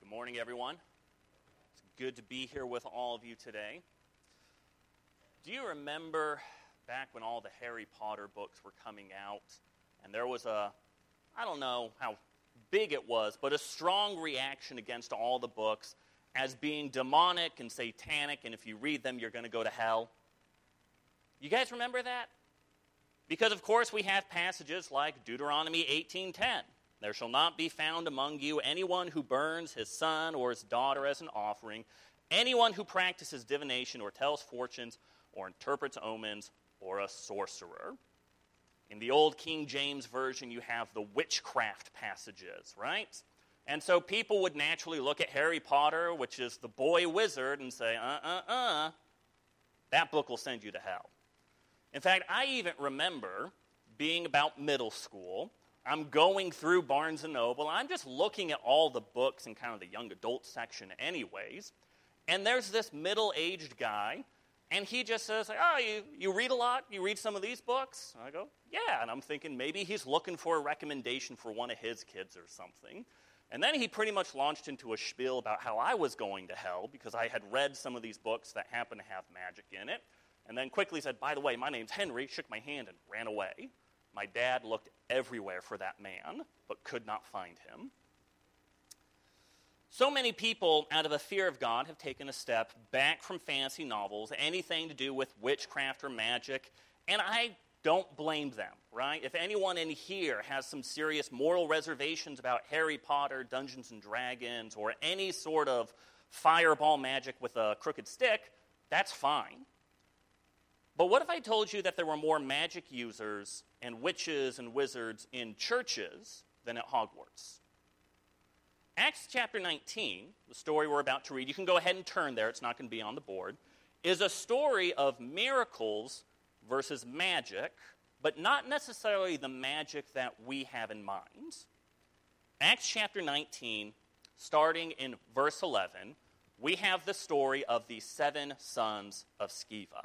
Good morning, everyone. It's good to be here with all of you today. Do you remember back when all the Harry Potter books were coming out, and there was I don't know how big it was, but a strong reaction against all the books as being demonic and satanic, and if you read them, you're going to go to hell? You guys remember that? Because, of course, we have passages like Deuteronomy 18:10. There shall not be found among you anyone who burns his son or his daughter as an offering, anyone who practices divination or tells fortunes or interprets omens, or a sorcerer. In the old King James Version, you have the witchcraft passages, right? And so people would naturally look at Harry Potter, which is the boy wizard, and say, that book will send you to hell. In fact, I even remember being about middle school. I'm going through Barnes & Noble, and I'm just looking at all the books in kind of the young adult section anyways, and there's this middle-aged guy, and he just says, you read a lot? You read some of these books? And I go, yeah, and I'm thinking maybe he's looking for a recommendation for one of his kids or something. And then he pretty much launched into a spiel about how I was going to hell because I had read some of these books that happen to have magic in it, and then quickly said, by the way, my name's Henry, shook my hand, and ran away. My dad looked everywhere for that man, but could not find him. So many people, out of a fear of God, have taken a step back from fantasy novels, anything to do with witchcraft or magic, and I don't blame them, right? If anyone in here has some serious moral reservations about Harry Potter, Dungeons and Dragons, or any sort of fireball magic with a crooked stick, that's fine. But what if I told you that there were more magic users and witches and wizards in churches than at Hogwarts? Acts chapter 19, the story we're about to read, you can go ahead and turn there, it's not going to be on the board, is a story of miracles versus magic, but not necessarily the magic that we have in mind. Acts chapter 19, starting in verse 11, we have the story of the 7 sons of Sceva.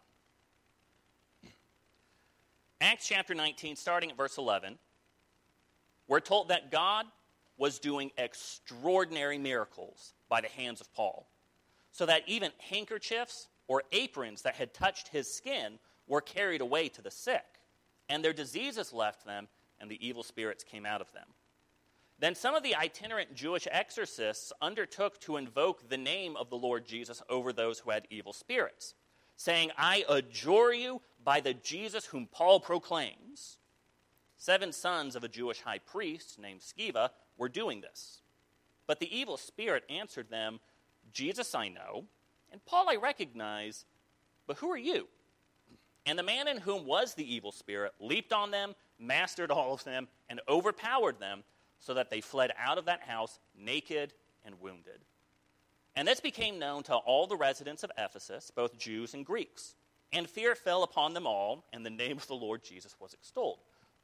Acts chapter 19, starting at verse 11, we're told that God was doing extraordinary miracles by the hands of Paul, so that even handkerchiefs or aprons that had touched his skin were carried away to the sick, and their diseases left them, and the evil spirits came out of them. Then some of the itinerant Jewish exorcists undertook to invoke the name of the Lord Jesus over those who had evil spirits, saying, I adjure you by the Jesus whom Paul proclaims. 7 sons of a Jewish high priest named Sceva were doing this. But the evil spirit answered them, Jesus I know, and Paul I recognize, but who are you? And the man in whom was the evil spirit leaped on them, mastered all of them, and overpowered them, so that they fled out of that house naked and wounded. And this became known to all the residents of Ephesus, both Jews and Greeks. And fear fell upon them all, and the name of the Lord Jesus was extolled.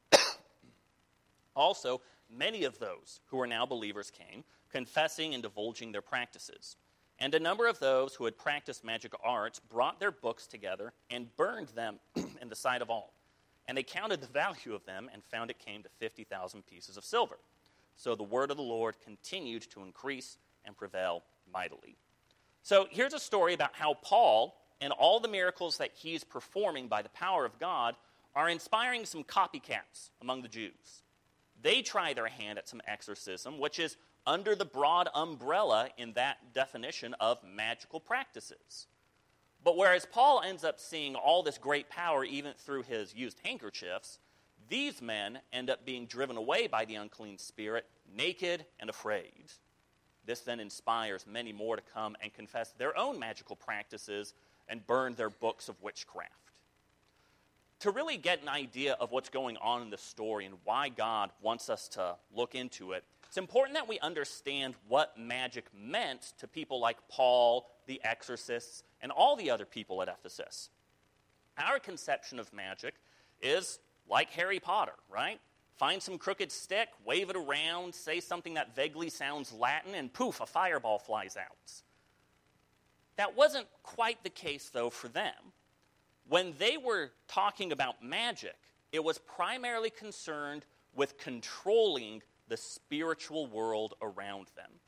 Also, many of those who were now believers came, confessing and divulging their practices. And a number of those who had practiced magic arts brought their books together and burned them in the sight of all. And they counted the value of them and found it came to 50,000 pieces of silver. So the word of the Lord continued to increase and prevail mightily. So here's a story about how Paul and all the miracles that he's performing by the power of God are inspiring some copycats among the Jews. They try their hand at some exorcism, which is under the broad umbrella in that definition of magical practices. But whereas Paul ends up seeing all this great power even through his used handkerchiefs, these men end up being driven away by the unclean spirit, naked and afraid. This then inspires many more to come and confess their own magical practices and burn their books of witchcraft. To really get an idea of what's going on in this story and why God wants us to look into it, it's important that we understand what magic meant to people like Paul, the exorcists, and all the other people at Ephesus. Our conception of magic is like Harry Potter, right? Find some crooked stick, wave it around, say something that vaguely sounds Latin, and poof, a fireball flies out. That wasn't quite the case, though, for them. When they were talking about magic, it was primarily concerned with controlling the spiritual world around them.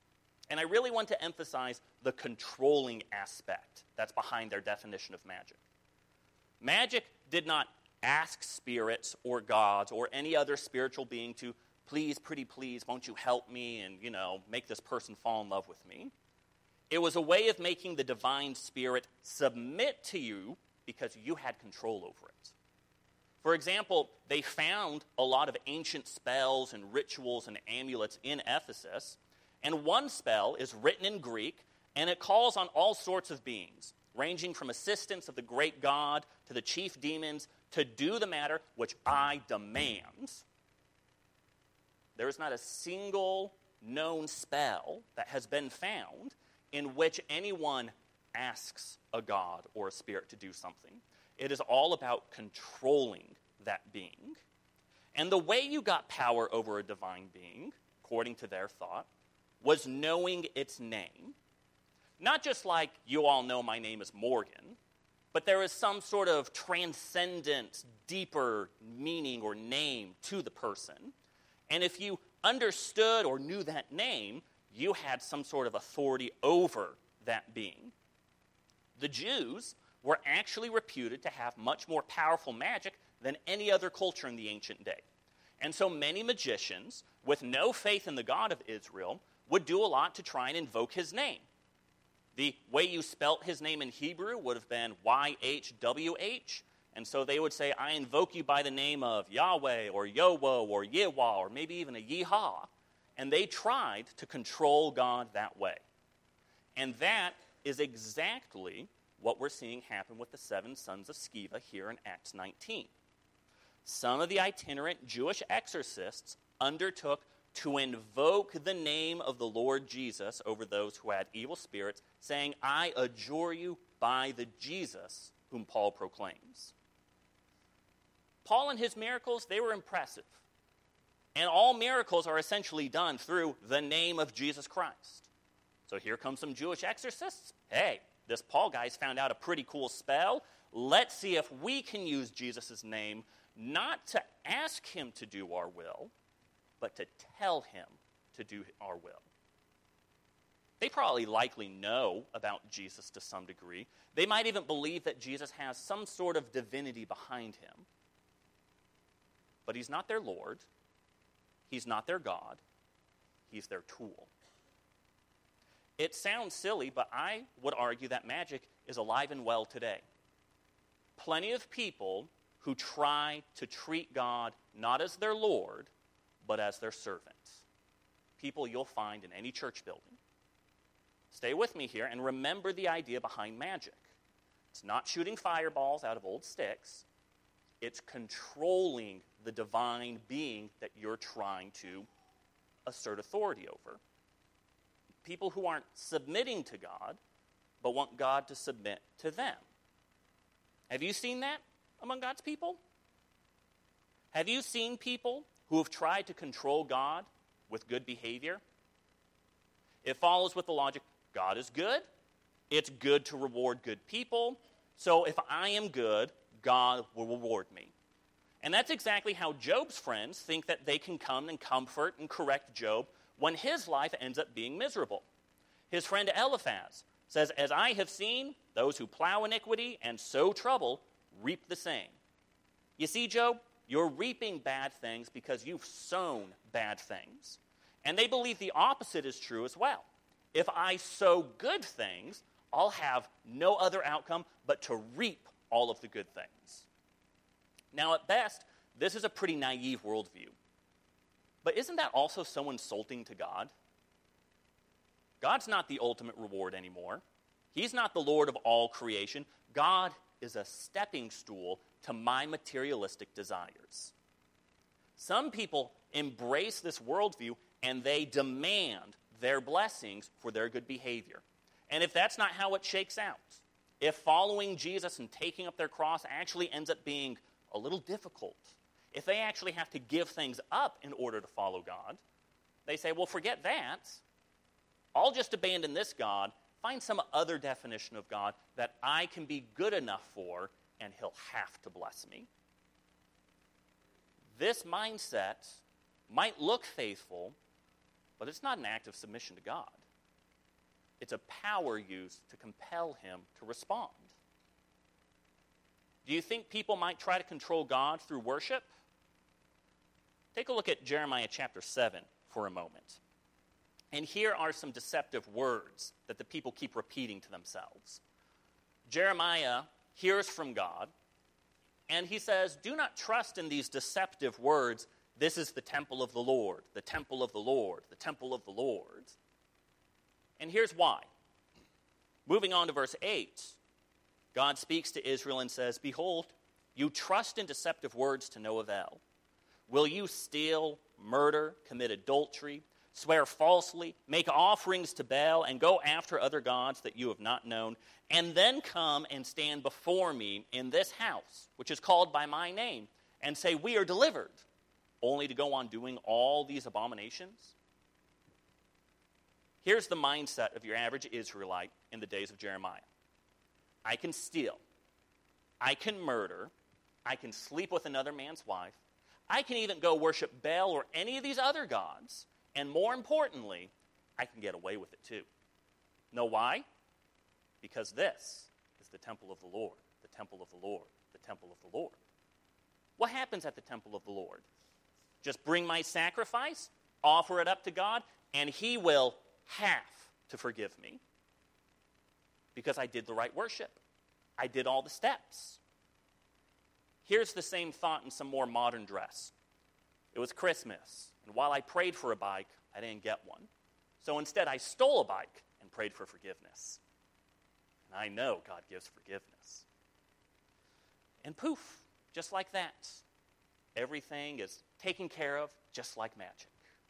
And I really want to emphasize the controlling aspect that's behind their definition of magic. Magic did not ask spirits or gods or any other spiritual being to, please, pretty please, won't you help me and, make this person fall in love with me. It was a way of making the divine spirit submit to you because you had control over it. For example, they found a lot of ancient spells and rituals and amulets in Ephesus, and one spell is written in Greek, and it calls on all sorts of beings, ranging from assistants of the great god to the chief demons, to do the matter which I demand. There is not a single known spell that has been found in which anyone asks a god or a spirit to do something. It is all about controlling that being. And the way you got power over a divine being, according to their thought, was knowing its name. Not just like, you all know my name is Morgan, but there is some sort of transcendent, deeper meaning or name to the person. And if you understood or knew that name, you had some sort of authority over that being. The Jews were actually reputed to have much more powerful magic than any other culture in the ancient day. And so many magicians, with no faith in the God of Israel, would do a lot to try and invoke his name. The way you spelt his name in Hebrew would have been YHWH, and so they would say, I invoke you by the name of Yahweh or Yowo or Yewah or maybe even a Yeehaw. And they tried to control God that way. And that is exactly what we're seeing happen with the 7 sons of Sceva here in Acts 19. Some of the itinerant Jewish exorcists undertook to invoke the name of the Lord Jesus over those who had evil spirits, saying, I adjure you by the Jesus whom Paul proclaims. Paul and his miracles, they were impressive. And all miracles are essentially done through the name of Jesus Christ. So here come some Jewish exorcists. Hey, this Paul guy's found out a pretty cool spell. Let's see if we can use Jesus' name, not to ask him to do our will, but to tell him to do our will. They probably likely know about Jesus to some degree. They might even believe that Jesus has some sort of divinity behind him. But he's not their Lord. He's not their God. He's their tool. It sounds silly, but I would argue that magic is alive and well today. Plenty of people who try to treat God not as their Lord, but as their servant. People you'll find in any church building. Stay with me here and remember the idea behind magic. It's not shooting fireballs out of old sticks. It's controlling the divine being that you're trying to assert authority over. People who aren't submitting to God, but want God to submit to them. Have you seen that among God's people? Have you seen people who have tried to control God with good behavior? It follows with the logic, God is good. It's good to reward good people. So if I am good, God will reward me. And that's exactly how Job's friends think that they can come and comfort and correct Job when his life ends up being miserable. His friend Eliphaz says, as I have seen, those who plow iniquity and sow trouble reap the same. You see, Job, you're reaping bad things because you've sown bad things. And they believe the opposite is true as well. If I sow good things, I'll have no other outcome but to reap all of the good things. Now, at best, this is a pretty naive worldview. But isn't that also so insulting to God? God's not the ultimate reward anymore. He's not the Lord of all creation. God is a stepping stool to my materialistic desires. Some people embrace this worldview and they demand their blessings for their good behavior. And if that's not how it shakes out, if following Jesus and taking up their cross actually ends up being a little difficult, if they actually have to give things up in order to follow God, they say, well, forget that. I'll just abandon this God, find some other definition of God that I can be good enough for, and he'll have to bless me. This mindset might look faithful, but it's not an act of submission to God. It's a power used to compel him to respond. Do you think people might try to control God through worship? Take a look at Jeremiah chapter 7 for a moment. And here are some deceptive words that the people keep repeating to themselves. Jeremiah hears from God, and he says, do not trust in these deceptive words. This is the temple of the Lord, the temple of the Lord, the temple of the Lord. And here's why. Moving on to verse 8, God speaks to Israel and says, behold, you trust in deceptive words to no avail. Will you steal, murder, commit adultery, swear falsely, make offerings to Baal, and go after other gods that you have not known, and then come and stand before me in this house, which is called by my name, and say, we are delivered, only to go on doing all these abominations? Here's the mindset of your average Israelite in the days of Jeremiah. I can steal. I can murder. I can sleep with another man's wife. I can even go worship Baal or any of these other gods. And more importantly, I can get away with it too. Know why? Because this is the temple of the Lord, the temple of the Lord, the temple of the Lord. What happens at the temple of the Lord? Just bring my sacrifice, offer it up to God, and he will have to forgive me because I did the right worship. I did all the steps. Here's the same thought in some more modern dress. It was Christmas, and while I prayed for a bike, I didn't get one. So instead, I stole a bike and prayed for forgiveness. And I know God gives forgiveness. And poof, just like that, everything is taken care of just like magic.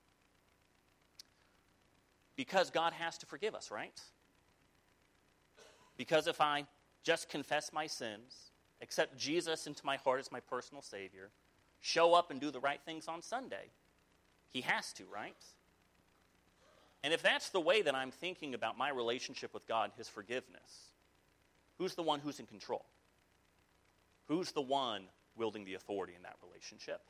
Because God has to forgive us, right? Because if I just confess my sins, accept Jesus into my heart as my personal Savior, show up and do the right things on Sunday, he has to, right? And if that's the way that I'm thinking about my relationship with God, his forgiveness, who's the one who's in control? Who's the one wielding the authority in that relationship?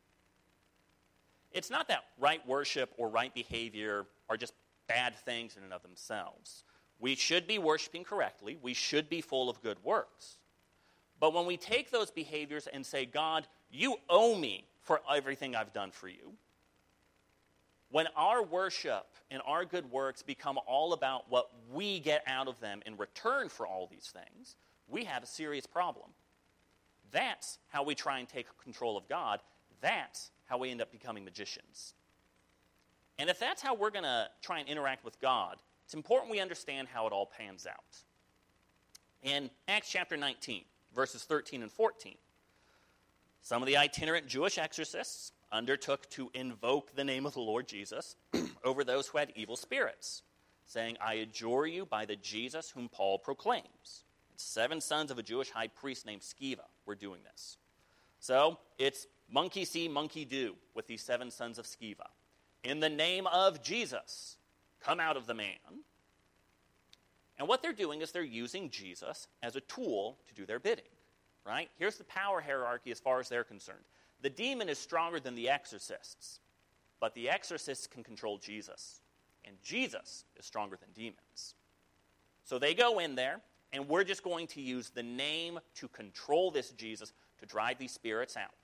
It's not that right worship or right behavior are just bad things in and of themselves. We should be worshiping correctly. We should be full of good works. But when we take those behaviors and say, God, you owe me for everything I've done for you, when our worship and our good works become all about what we get out of them in return for all these things, we have a serious problem. That's how we try and take control of God. That's how we end up becoming magicians. And if that's how we're going to try and interact with God, it's important we understand how it all pans out. In Acts chapter 19, verses 13 and 14, some of the itinerant Jewish exorcists undertook to invoke the name of the Lord Jesus over those who had evil spirits, saying, I adjure you by the Jesus whom Paul proclaims. 7 sons of a Jewish high priest named Sceva were doing this. So it's monkey see, monkey do with these 7 sons of Sceva. In the name of Jesus, come out of the man. And what they're doing is they're using Jesus as a tool to do their bidding, right? Here's the power hierarchy as far as they're concerned. The demon is stronger than the exorcists, but the exorcists can control Jesus, and Jesus is stronger than demons. So they go in there, and we're just going to use the name to control this Jesus to drive these spirits out.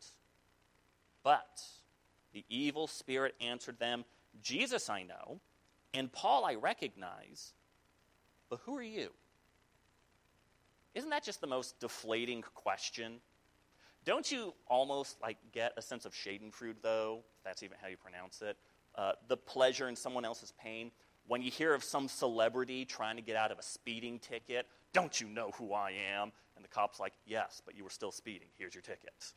But the evil spirit answered them, Jesus I know, and Paul I recognize, but who are you? Isn't that just the most deflating question? Don't you almost get a sense of schadenfreude, though, if that's even how you pronounce it? The pleasure in someone else's pain. When you hear of some celebrity trying to get out of a speeding ticket, don't you know who I am? And the cop's like, yes, but you were still speeding. Here's your ticket.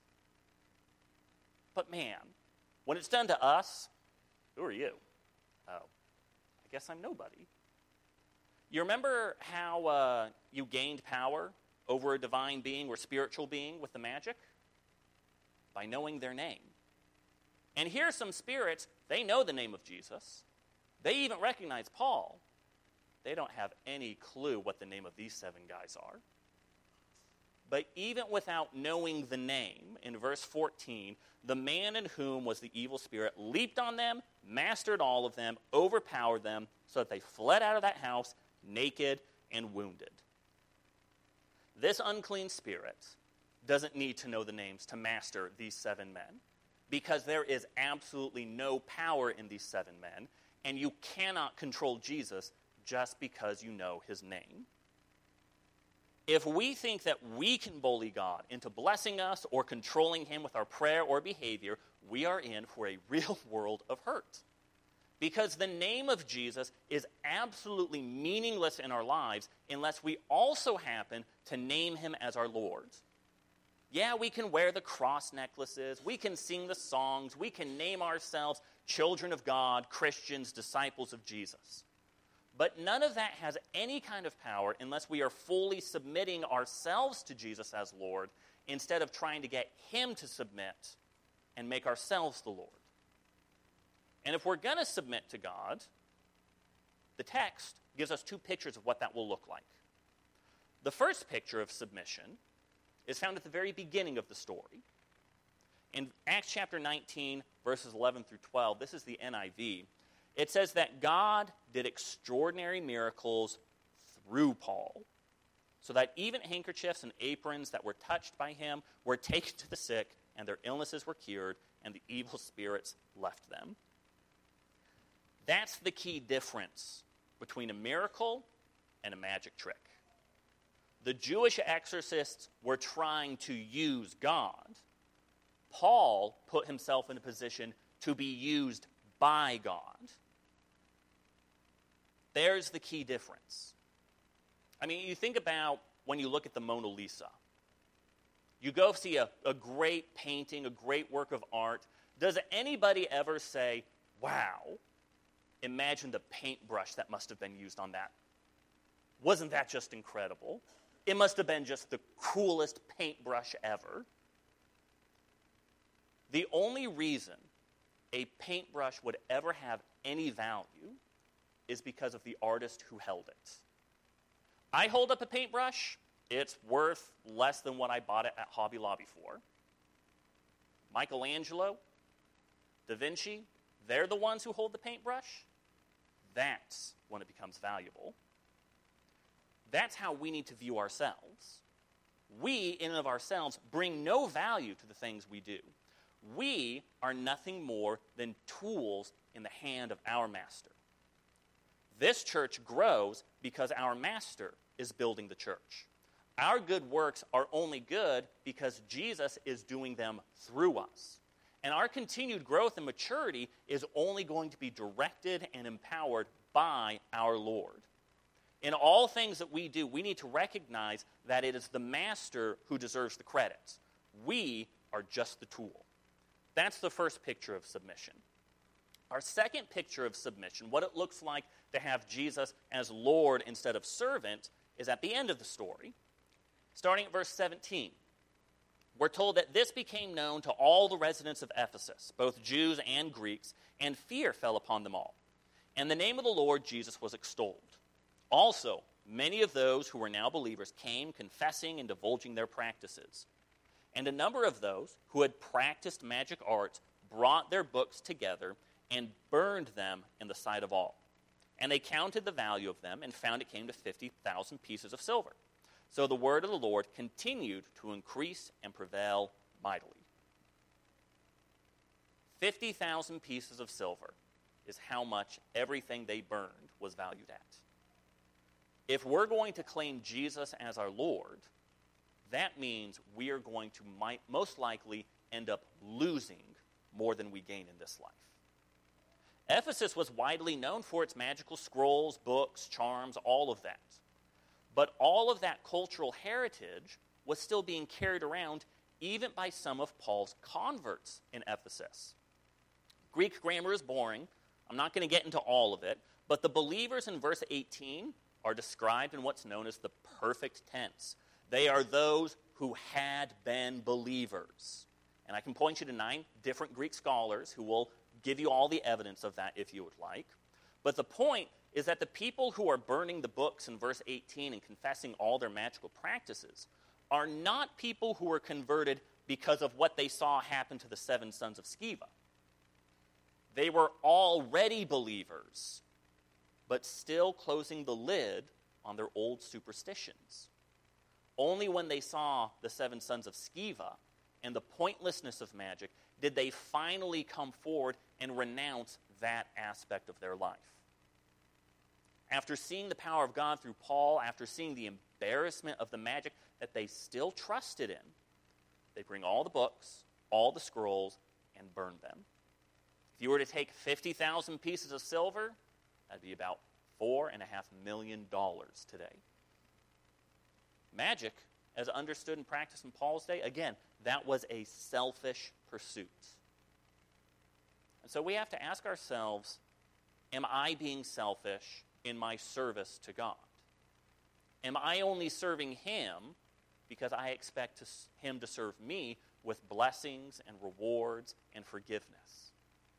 But man, when it's done to us, who are you? Oh, I guess I'm nobody. You remember how you gained power over a divine being or spiritual being with the magic? By knowing their name. And here are some spirits, they know the name of Jesus. They even recognize Paul. They don't have any clue what the name of these 7 guys are. But even without knowing the name, in verse 14, the man in whom was the evil spirit leaped on them, mastered all of them, overpowered them, so that they fled out of that house, naked and wounded. This unclean spirit doesn't need to know the names to master these 7 men, because there is absolutely no power in these 7 men, and you cannot control Jesus just because you know his name. If we think that we can bully God into blessing us or controlling him with our prayer or behavior, we are in for a real world of hurt. Because the name of Jesus is absolutely meaningless in our lives unless we also happen to name him as our Lord. Yeah, we can wear the cross necklaces, we can sing the songs, we can name ourselves children of God, Christians, disciples of Jesus. But none of that has any kind of power unless we are fully submitting ourselves to Jesus as Lord instead of trying to get him to submit and make ourselves the Lord. And if we're going to submit to God, the text gives us 2 pictures of what that will look like. The first picture of submission is found at the very beginning of the story. In Acts chapter 19, verses 11 through 12, this is the NIV, it says that God did extraordinary miracles through Paul, so that even handkerchiefs and aprons that were touched by him were taken to the sick, and their illnesses were cured, and the evil spirits left them. That's the key difference between a miracle and a magic trick. The Jewish exorcists were trying to use God. Paul put himself in a position to be used by God. There's the key difference. I mean, you think about when you look at the Mona Lisa. You go see a great painting, a great work of art. Does anybody ever say, wow, imagine the paintbrush that must have been used on that? Wasn't that just incredible? It must have been just the coolest paintbrush ever. The only reason a paintbrush would ever have any value is because of the artist who held it. I hold up a paintbrush, it's worth less than what I bought it at Hobby Lobby for. Michelangelo, Da Vinci, they're the ones who hold the paintbrush. That's when it becomes valuable. That's how we need to view ourselves. We, in and of ourselves, bring no value to the things we do. We are nothing more than tools in the hand of our master. This church grows because our master is building the church. Our good works are only good because Jesus is doing them through us. And our continued growth and maturity is only going to be directed and empowered by our Lord. In all things that we do, we need to recognize that it is the master who deserves the credit. We are just the tool. That's the first picture of submission. Our second picture of submission, what it looks like to have Jesus as Lord instead of servant, is at the end of the story. Starting at verse 17, we're told that this became known to all the residents of Ephesus, both Jews and Greeks, and fear fell upon them all. And the name of the Lord Jesus was extolled. Also, many of those who were now believers came, confessing and divulging their practices. And a number of those who had practiced magic arts brought their books together and burned them in the sight of all. And they counted the value of them and found it came to 50,000 pieces of silver. So the word of the Lord continued to increase and prevail mightily. 50,000 pieces of silver is how much everything they burned was valued at. If we're going to claim Jesus as our Lord, that means we are going to most likely end up losing more than we gain in this life. Ephesus was widely known for its magical scrolls, books, charms, all of that. But all of that cultural heritage was still being carried around even by some of Paul's converts in Ephesus. Greek grammar is boring. I'm not going to get into all of it. But the believers in verse 18 are described in what's known as the perfect tense. They are those who had been believers. And I can point you to 9 different Greek scholars who will give you all the evidence of that if you would like. But the point is that the people who are burning the books in verse 18 and confessing all their magical practices are not people who were converted because of what they saw happen to the 7 sons of Sceva. They were already believers, but still closing the lid on their old superstitions. Only when they saw the 7 sons of Sceva and the pointlessness of magic did they finally come forward and renounce that aspect of their life. After seeing the power of God through Paul, after seeing the embarrassment of the magic that they still trusted in, they bring all the books, all the scrolls, and burn them. If you were to take 50,000 pieces of silver, that'd be about $4.5 million today. Magic, as understood and practiced in Paul's day, again, that was a selfish pursuit. And so we have to ask ourselves, am I being selfish in my service to God? Am I only serving Him because I expect Him to serve me with blessings and rewards and forgiveness?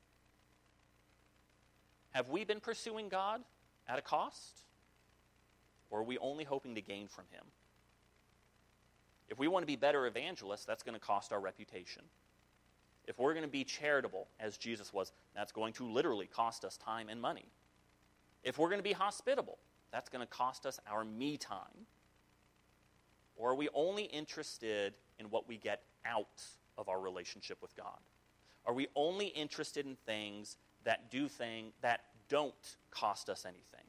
Have we been pursuing God at a cost? Or are we only hoping to gain from Him? If we want to be better evangelists, that's going to cost our reputation. If we're going to be charitable, as Jesus was, that's going to literally cost us time and money. If we're going to be hospitable, that's going to cost us our me time. Or are we only interested in what we get out of our relationship with God? Are we only interested in things that don't cost us anything?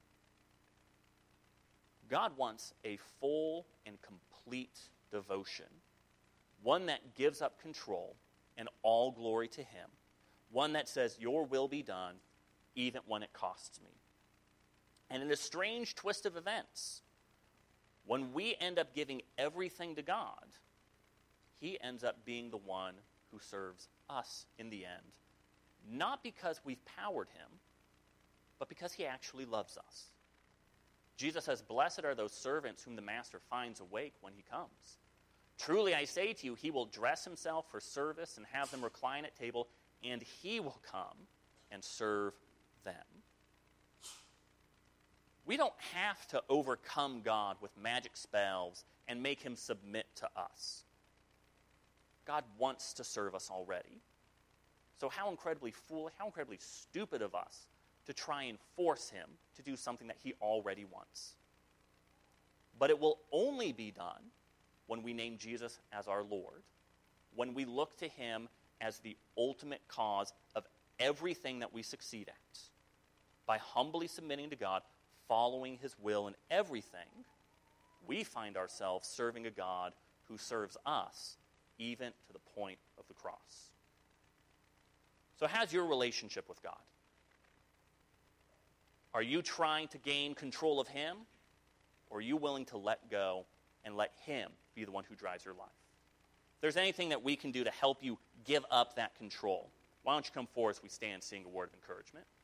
God wants a full and complete devotion, one that gives up control and all glory to Him, one that says, your will be done, even when it costs me. And in a strange twist of events, when we end up giving everything to God, He ends up being the one who serves us in the end, not because we've powered Him, but because He actually loves us. Jesus says, blessed are those servants whom the master finds awake when he comes. Truly I say to you, he will dress himself for service and have them recline at table, and he will come and serve them. We don't have to overcome God with magic spells and make Him submit to us. God wants to serve us already. So how incredibly foolish, how incredibly stupid of us to try and force Him to do something that He already wants. But it will only be done when we name Jesus as our Lord, when we look to Him as the ultimate cause of everything that we succeed at. By humbly submitting to God, following His will in everything, we find ourselves serving a God who serves us even to the point of the cross. So how's your relationship with God? Are you trying to gain control of Him, or are you willing to let go and let Him be the one who drives your life? If there's anything that we can do to help you give up that control, why don't you come forward as we stand and sing a word of encouragement?